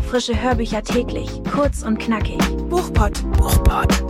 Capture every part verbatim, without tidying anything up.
Frische Hörbücher täglich, kurz und knackig. Buchpott. Buchpott.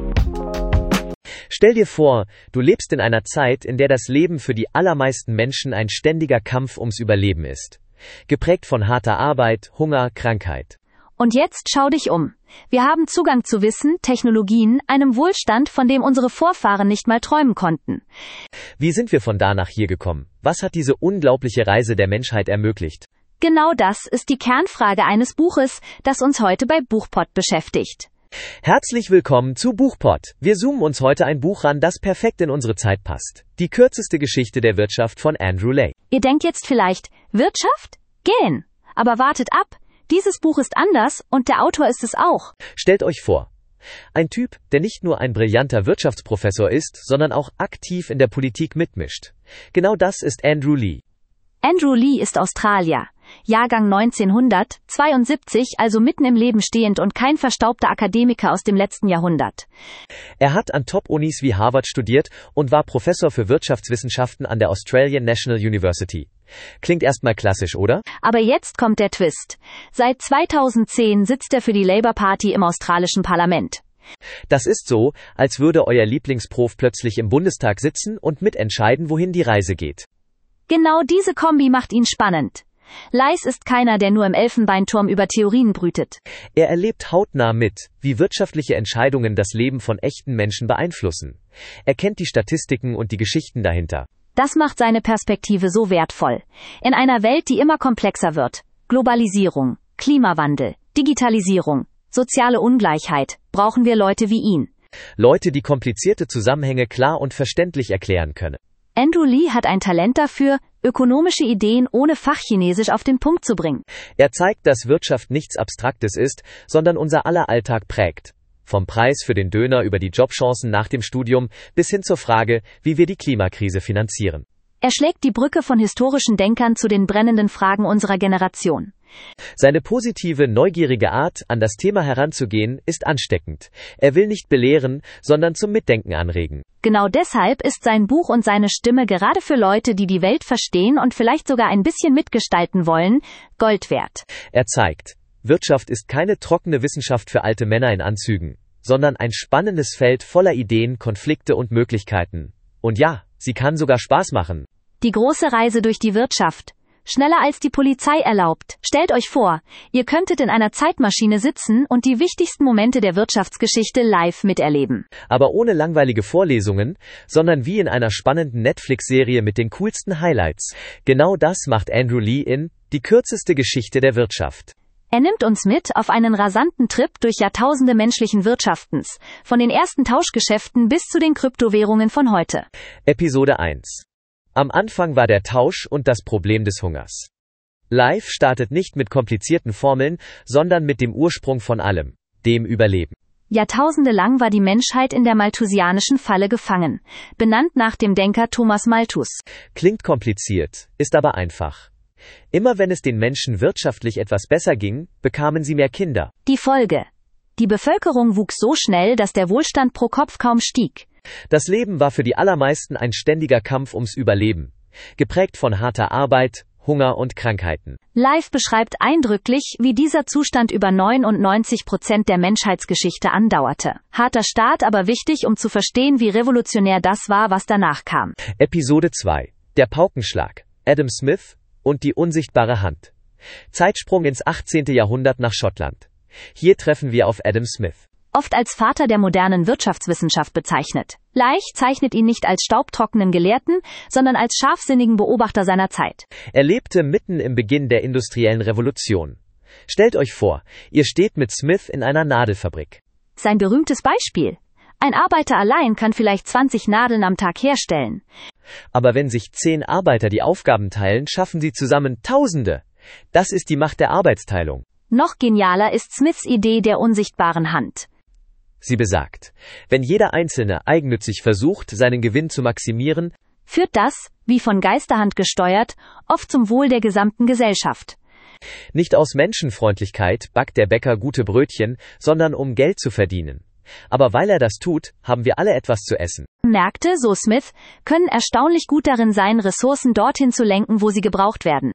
Stell dir vor, du lebst in einer Zeit, in der das Leben für die allermeisten Menschen ein ständiger Kampf ums Überleben ist. Geprägt von harter Arbeit, Hunger, Krankheit. Und jetzt schau dich um. Wir haben Zugang zu Wissen, Technologien, einem Wohlstand, von dem unsere Vorfahren nicht mal träumen konnten. Wie sind wir von da nach hier gekommen? Was hat diese unglaubliche Reise der Menschheit ermöglicht? Genau das ist die Kernfrage eines Buches, das uns heute bei Buchpott beschäftigt. Herzlich willkommen zu Buchpott. Wir zoomen uns heute ein Buch ran, das perfekt in unsere Zeit passt. Die kürzeste Geschichte der Wirtschaft von Andrew Leigh. Ihr denkt jetzt vielleicht, Wirtschaft? Gehen. Aber wartet ab. Dieses Buch ist anders und der Autor ist es auch. Stellt euch vor, ein Typ, der nicht nur ein brillanter Wirtschaftsprofessor ist, sondern auch aktiv in der Politik mitmischt. Genau das ist Andrew Leigh. Andrew Leigh ist Australier. Jahrgang neunzehnhundertzweiundsiebzig, also mitten im Leben stehend und kein verstaubter Akademiker aus dem letzten Jahrhundert. Er hat an Top-Unis wie Harvard studiert und war Professor für Wirtschaftswissenschaften an der Australian National University. Klingt erstmal klassisch, oder? Aber jetzt kommt der Twist. Seit zweitausendzehn sitzt er für die Labour Party im australischen Parlament. Das ist so, als würde euer Lieblingsprof plötzlich im Bundestag sitzen und mitentscheiden, wohin die Reise geht. Genau diese Kombi macht ihn spannend. Leigh ist keiner, der nur im Elfenbeinturm über Theorien brütet. Er erlebt hautnah mit, wie wirtschaftliche Entscheidungen das Leben von echten Menschen beeinflussen. Er kennt die Statistiken und die Geschichten dahinter. Das macht seine Perspektive so wertvoll. In einer Welt, die immer komplexer wird, Globalisierung, Klimawandel, Digitalisierung, soziale Ungleichheit, brauchen wir Leute wie ihn. Leute, die komplizierte Zusammenhänge klar und verständlich erklären können. Andrew Leigh hat ein Talent dafür, ökonomische Ideen ohne Fachchinesisch auf den Punkt zu bringen. Er zeigt, dass Wirtschaft nichts Abstraktes ist, sondern unser aller Alltag prägt. Vom Preis für den Döner über die Jobchancen nach dem Studium bis hin zur Frage, wie wir die Klimakrise finanzieren. Er schlägt die Brücke von historischen Denkern zu den brennenden Fragen unserer Generation. Seine positive, neugierige Art, an das Thema heranzugehen, ist ansteckend. Er will nicht belehren, sondern zum Mitdenken anregen. Genau deshalb ist sein Buch und seine Stimme gerade für Leute, die die Welt verstehen und vielleicht sogar ein bisschen mitgestalten wollen, Gold wert. Er zeigt, Wirtschaft ist keine trockene Wissenschaft für alte Männer in Anzügen, sondern ein spannendes Feld voller Ideen, Konflikte und Möglichkeiten. Und ja, sie kann sogar Spaß machen. Die große Reise durch die Wirtschaft. Schneller als die Polizei erlaubt. Stellt euch vor, ihr könntet in einer Zeitmaschine sitzen und die wichtigsten Momente der Wirtschaftsgeschichte live miterleben. Aber ohne langweilige Vorlesungen, sondern wie in einer spannenden Netflix-Serie mit den coolsten Highlights. Genau das macht Andrew Leigh in Die kürzeste Geschichte der Wirtschaft. Er nimmt uns mit auf einen rasanten Trip durch Jahrtausende menschlichen Wirtschaftens, von den ersten Tauschgeschäften bis zu den Kryptowährungen von heute. Episode eins. Am Anfang war der Tausch und das Problem des Hungers. Leigh startet nicht mit komplizierten Formeln, sondern mit dem Ursprung von allem, dem Überleben. Jahrtausende lang war die Menschheit in der malthusianischen Falle gefangen, benannt nach dem Denker Thomas Malthus. Klingt kompliziert, ist aber einfach. Immer wenn es den Menschen wirtschaftlich etwas besser ging, bekamen sie mehr Kinder. Die Folge: Die Bevölkerung wuchs so schnell, dass der Wohlstand pro Kopf kaum stieg. Das Leben war für die allermeisten ein ständiger Kampf ums Überleben, geprägt von harter Arbeit, Hunger und Krankheiten. Leigh beschreibt eindrücklich, wie dieser Zustand über neunundneunzig Prozent der Menschheitsgeschichte andauerte. Harter Start, aber wichtig, um zu verstehen, wie revolutionär das war, was danach kam. Episode zwei. Der Paukenschlag. Adam Smith und die unsichtbare Hand. Zeitsprung ins achtzehnten Jahrhundert nach Schottland. Hier treffen wir auf Adam Smith. Oft als Vater der modernen Wirtschaftswissenschaft bezeichnet. Leigh zeichnet ihn nicht als staubtrockenen Gelehrten, sondern als scharfsinnigen Beobachter seiner Zeit. Er lebte mitten im Beginn der industriellen Revolution. Stellt euch vor, ihr steht mit Smith in einer Nadelfabrik. Sein berühmtes Beispiel: Ein Arbeiter allein kann vielleicht zwanzig Nadeln am Tag herstellen. Aber wenn sich zehn Arbeiter die Aufgaben teilen, schaffen sie zusammen Tausende. Das ist die Macht der Arbeitsteilung. Noch genialer ist Smiths Idee der unsichtbaren Hand. Sie besagt, wenn jeder Einzelne eigennützig versucht, seinen Gewinn zu maximieren, führt das, wie von Geisterhand gesteuert, oft zum Wohl der gesamten Gesellschaft. Nicht aus Menschenfreundlichkeit backt der Bäcker gute Brötchen, sondern um Geld zu verdienen. Aber weil er das tut, haben wir alle etwas zu essen. Märkte, so Smith, können erstaunlich gut darin sein, Ressourcen dorthin zu lenken, wo sie gebraucht werden.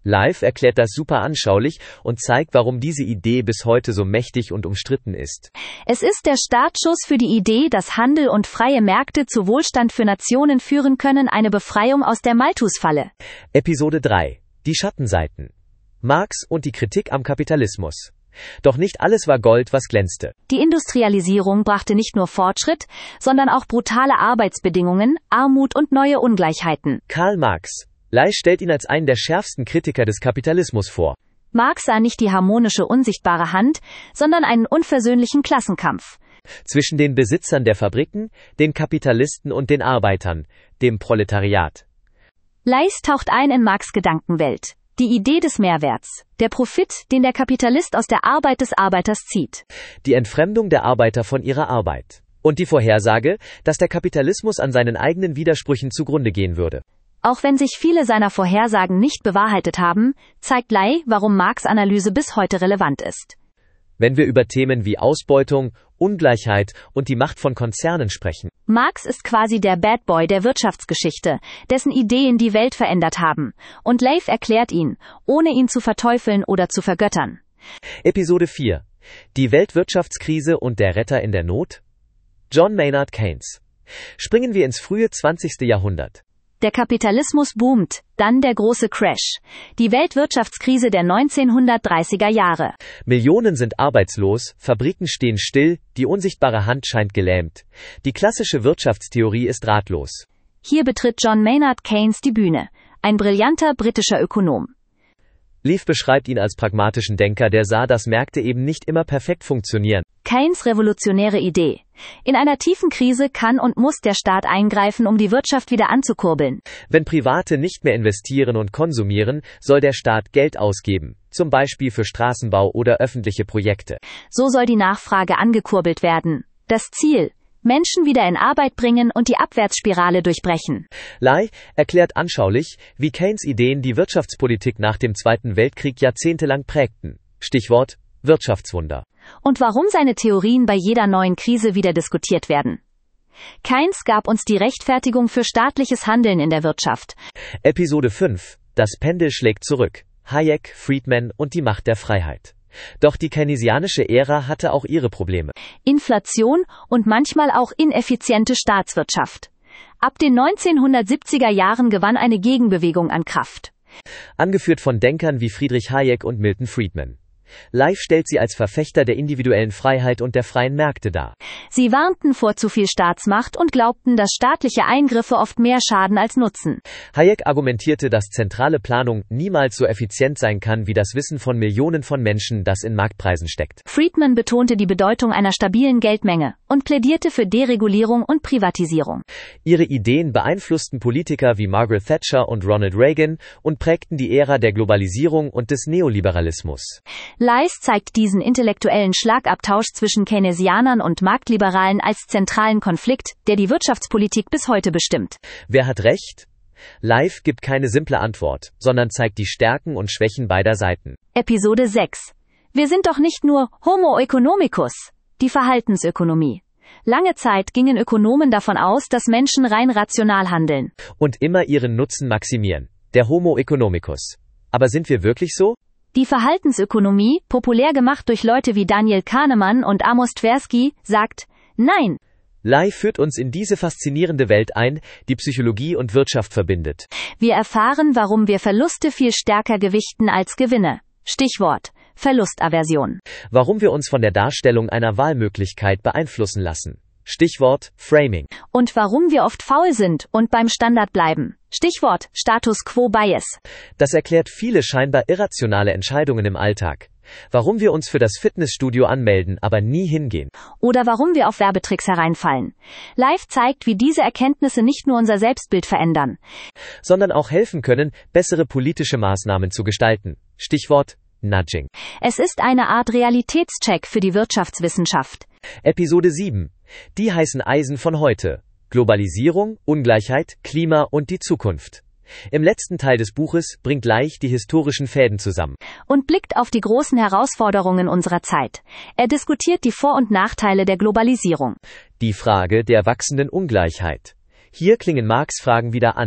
Live erklärt das super anschaulich und zeigt, warum diese Idee bis heute so mächtig und umstritten ist. Es ist der Startschuss für die Idee, dass Handel und freie Märkte zu Wohlstand für Nationen führen können, eine Befreiung aus der Malthusfalle. Episode drei. Die Schattenseiten. Marx und die Kritik am Kapitalismus. Doch nicht alles war Gold, was glänzte. Die Industrialisierung brachte nicht nur Fortschritt, sondern auch brutale Arbeitsbedingungen, Armut und neue Ungleichheiten. Karl Marx. Leich stellt ihn als einen der schärfsten Kritiker des Kapitalismus vor. Marx sah nicht die harmonische, unsichtbare Hand, sondern einen unversöhnlichen Klassenkampf. Zwischen den Besitzern der Fabriken, den Kapitalisten und den Arbeitern, dem Proletariat. Leis taucht ein in Marx' Gedankenwelt. Die Idee des Mehrwerts, der Profit, den der Kapitalist aus der Arbeit des Arbeiters zieht. Die Entfremdung der Arbeiter von ihrer Arbeit. Und die Vorhersage, dass der Kapitalismus an seinen eigenen Widersprüchen zugrunde gehen würde. Auch wenn sich viele seiner Vorhersagen nicht bewahrheitet haben, zeigt Ley, warum Marx' Analyse bis heute relevant ist. Wenn wir über Themen wie Ausbeutung, Ungleichheit und die Macht von Konzernen sprechen. Marx ist quasi der Bad Boy der Wirtschaftsgeschichte, dessen Ideen die Welt verändert haben. Und Leif erklärt ihn, ohne ihn zu verteufeln oder zu vergöttern. Episode vier. Die Weltwirtschaftskrise und der Retter in der Not? John Maynard Keynes. Springen wir ins frühe zwanzigste Jahrhundert. Der Kapitalismus boomt, dann der große Crash. Die Weltwirtschaftskrise der neunzehnhundertdreißiger Jahre. Millionen sind arbeitslos, Fabriken stehen still, die unsichtbare Hand scheint gelähmt. Die klassische Wirtschaftstheorie ist ratlos. Hier betritt John Maynard Keynes die Bühne, ein brillanter britischer Ökonom. Leaf beschreibt ihn als pragmatischen Denker, der sah, dass Märkte eben nicht immer perfekt funktionieren. Keynes' revolutionäre Idee. In einer tiefen Krise kann und muss der Staat eingreifen, um die Wirtschaft wieder anzukurbeln. Wenn Private nicht mehr investieren und konsumieren, soll der Staat Geld ausgeben, zum Beispiel für Straßenbau oder öffentliche Projekte. So soll die Nachfrage angekurbelt werden. Das Ziel: Menschen wieder in Arbeit bringen und die Abwärtsspirale durchbrechen. Ley erklärt anschaulich, wie Keynes' Ideen die Wirtschaftspolitik nach dem Zweiten Weltkrieg jahrzehntelang prägten. Stichwort Wirtschaftswunder. Und warum seine Theorien bei jeder neuen Krise wieder diskutiert werden. Keynes gab uns die Rechtfertigung für staatliches Handeln in der Wirtschaft. Episode fünf. Das Pendel schlägt zurück. Hayek, Friedman und die Macht der Freiheit. Doch die keynesianische Ära hatte auch ihre Probleme. Inflation und manchmal auch ineffiziente Staatswirtschaft. Ab den neunzehnhundertsiebziger Jahren gewann eine Gegenbewegung an Kraft. Angeführt von Denkern wie Friedrich Hayek und Milton Friedman. Leif stellt sie als Verfechter der individuellen Freiheit und der freien Märkte dar. Sie warnten vor zu viel Staatsmacht und glaubten, dass staatliche Eingriffe oft mehr schaden als nutzen. Hayek argumentierte, dass zentrale Planung niemals so effizient sein kann wie das Wissen von Millionen von Menschen, das in Marktpreisen steckt. Friedman betonte die Bedeutung einer stabilen Geldmenge und plädierte für Deregulierung und Privatisierung. Ihre Ideen beeinflussten Politiker wie Margaret Thatcher und Ronald Reagan und prägten die Ära der Globalisierung und des Neoliberalismus. Leis zeigt diesen intellektuellen Schlagabtausch zwischen Keynesianern und Marktliberalen als zentralen Konflikt, der die Wirtschaftspolitik bis heute bestimmt. Wer hat recht? Leif gibt keine simple Antwort, sondern zeigt die Stärken und Schwächen beider Seiten. Episode sechs. Wir sind doch nicht nur Homo economicus, die Verhaltensökonomie. Lange Zeit gingen Ökonomen davon aus, dass Menschen rein rational handeln. Und immer ihren Nutzen maximieren. Der Homo economicus. Aber sind wir wirklich so? Die Verhaltensökonomie, populär gemacht durch Leute wie Daniel Kahnemann und Amos Tversky, sagt, nein. Ley führt uns in diese faszinierende Welt ein, die Psychologie und Wirtschaft verbindet. Wir erfahren, warum wir Verluste viel stärker gewichten als Gewinne. Stichwort: Verlustaversion. Warum wir uns von der Darstellung einer Wahlmöglichkeit beeinflussen lassen. Stichwort Framing. Und warum wir oft faul sind und beim Standard bleiben. Stichwort Status Quo Bias. Das erklärt viele scheinbar irrationale Entscheidungen im Alltag. Warum wir uns für das Fitnessstudio anmelden, aber nie hingehen. Oder warum wir auf Werbetricks hereinfallen. Live zeigt, wie diese Erkenntnisse nicht nur unser Selbstbild verändern, sondern auch helfen können, bessere politische Maßnahmen zu gestalten. Stichwort Nudging. Es ist eine Art Realitätscheck für die Wirtschaftswissenschaft. Episode sieben. Die heißen Eisen von heute. Globalisierung, Ungleichheit, Klima und die Zukunft. Im letzten Teil des Buches bringt Leich die historischen Fäden zusammen. Und blickt auf die großen Herausforderungen unserer Zeit. Er diskutiert die Vor- und Nachteile der Globalisierung. Die Frage der wachsenden Ungleichheit. Hier klingen Marx' Fragen wieder an.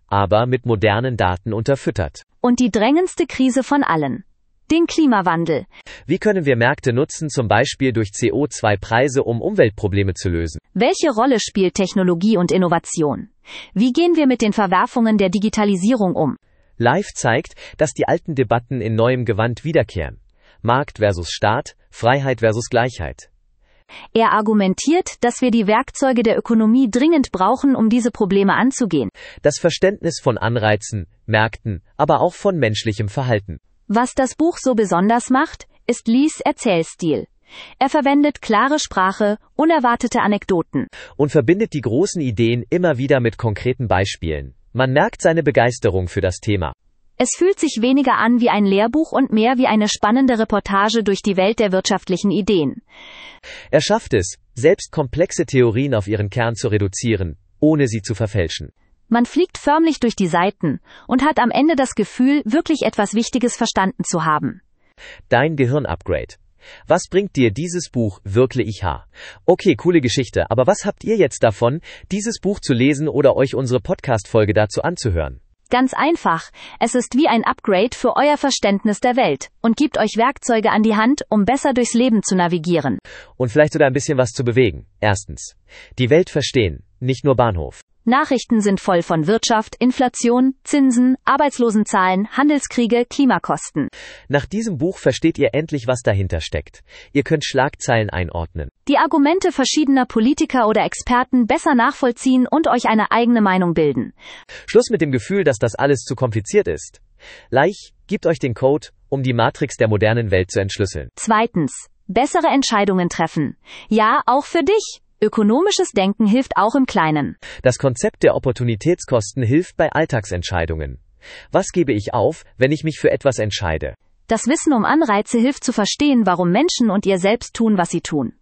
aber mit modernen Daten unterfüttert. Und die drängendste Krise von allen: den Klimawandel. Wie können wir Märkte nutzen, zum Beispiel durch C O zwei Preise, um Umweltprobleme zu lösen? Welche Rolle spielt Technologie und Innovation? Wie gehen wir mit den Verwerfungen der Digitalisierung um? Live zeigt, dass die alten Debatten in neuem Gewand wiederkehren. Markt versus Staat, Freiheit versus Gleichheit. Er argumentiert, dass wir die Werkzeuge der Ökonomie dringend brauchen, um diese Probleme anzugehen. Das Verständnis von Anreizen, Märkten, aber auch von menschlichem Verhalten. Was das Buch so besonders macht, ist Lees Erzählstil. Er verwendet klare Sprache, unerwartete Anekdoten. Und verbindet die großen Ideen immer wieder mit konkreten Beispielen. Man merkt seine Begeisterung für das Thema. Es fühlt sich weniger an wie ein Lehrbuch und mehr wie eine spannende Reportage durch die Welt der wirtschaftlichen Ideen. Er schafft es, selbst komplexe Theorien auf ihren Kern zu reduzieren, ohne sie zu verfälschen. Man fliegt förmlich durch die Seiten und hat am Ende das Gefühl, wirklich etwas Wichtiges verstanden zu haben. Dein Gehirn-Upgrade. Was bringt dir dieses Buch wirklich? Okay, coole Geschichte, aber was habt ihr jetzt davon, dieses Buch zu lesen oder euch unsere Podcast-Folge dazu anzuhören? Ganz einfach, es ist wie ein Upgrade für euer Verständnis der Welt und gibt euch Werkzeuge an die Hand, um besser durchs Leben zu navigieren. Und vielleicht sogar ein bisschen was zu bewegen. Erstens, die Welt verstehen, nicht nur Bahnhof. Nachrichten sind voll von Wirtschaft, Inflation, Zinsen, Arbeitslosenzahlen, Handelskriege, Klimakosten. Nach diesem Buch versteht ihr endlich, was dahinter steckt. Ihr könnt Schlagzeilen einordnen, Die Argumente verschiedener Politiker oder Experten besser nachvollziehen und euch eine eigene Meinung bilden. Schluss mit dem Gefühl, dass das alles zu kompliziert ist. Leich gibt euch den Code, um die Matrix der modernen Welt zu entschlüsseln. Zweitens, bessere Entscheidungen treffen. Ja, auch für dich. Ökonomisches Denken hilft auch im Kleinen. Das Konzept der Opportunitätskosten hilft bei Alltagsentscheidungen. Was gebe ich auf, wenn ich mich für etwas entscheide? Das Wissen um Anreize hilft zu verstehen, warum Menschen und ihr selbst tun, was sie tun.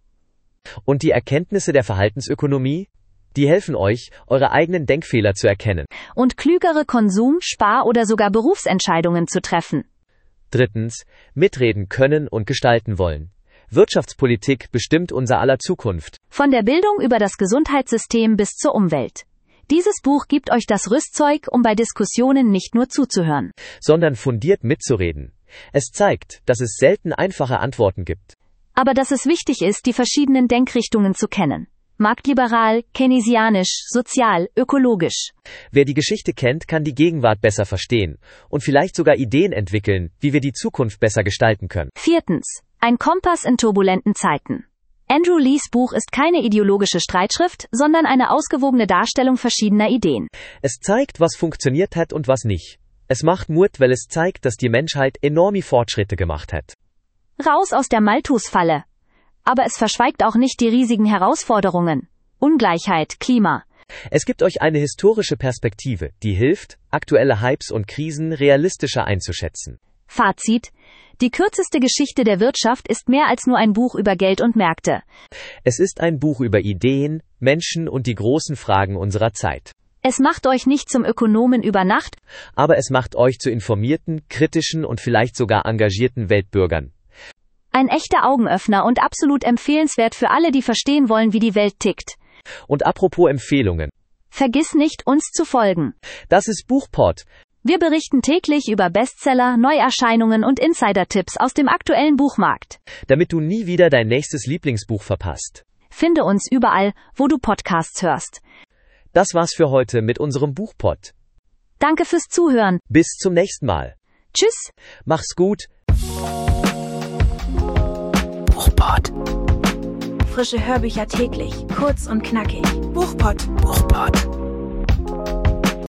Und die Erkenntnisse der Verhaltensökonomie? Die helfen euch, eure eigenen Denkfehler zu erkennen. Und klügere Konsum-, Spar- oder sogar Berufsentscheidungen zu treffen. Drittens, mitreden können und gestalten wollen. Wirtschaftspolitik bestimmt unser aller Zukunft. Von der Bildung über das Gesundheitssystem bis zur Umwelt. Dieses Buch gibt euch das Rüstzeug, um bei Diskussionen nicht nur zuzuhören, Sondern fundiert mitzureden. Es zeigt, dass es selten einfache Antworten gibt. aber dass es wichtig ist, die verschiedenen Denkrichtungen zu kennen. Marktliberal, keynesianisch, sozial, ökologisch. Wer die Geschichte kennt, kann die Gegenwart besser verstehen und vielleicht sogar Ideen entwickeln, wie wir die Zukunft besser gestalten können. Viertens. Ein Kompass in turbulenten Zeiten. Andrew Lees Buch ist keine ideologische Streitschrift, sondern eine ausgewogene Darstellung verschiedener Ideen. Es zeigt, was funktioniert hat und was nicht. Es macht Mut, weil es zeigt, dass die Menschheit enorme Fortschritte gemacht hat. Raus aus der Malthusfalle. Aber es verschweigt auch nicht die riesigen Herausforderungen. Ungleichheit, Klima. Es gibt euch eine historische Perspektive, die hilft, aktuelle Hypes und Krisen realistischer einzuschätzen. Fazit. Die kürzeste Geschichte der Wirtschaft ist mehr als nur ein Buch über Geld und Märkte. Es ist ein Buch über Ideen, Menschen und die großen Fragen unserer Zeit. Es macht euch nicht zum Ökonomen über Nacht, Aber es macht euch zu informierten, kritischen und vielleicht sogar engagierten Weltbürgern. ein echter Augenöffner und absolut empfehlenswert für alle, die verstehen wollen, wie die Welt tickt. Und apropos Empfehlungen. Vergiss nicht, uns zu folgen. Das ist Buchpod. Wir berichten täglich über Bestseller, Neuerscheinungen und Insider-Tipps aus dem aktuellen Buchmarkt. Damit du nie wieder dein nächstes Lieblingsbuch verpasst. Finde uns überall, wo du Podcasts hörst. Das war's für heute mit unserem Buchpod. Danke fürs Zuhören. Bis zum nächsten Mal. Tschüss. Mach's gut. Buchpod. Frische Hörbücher täglich, kurz und knackig. Buchpod. Buchpod.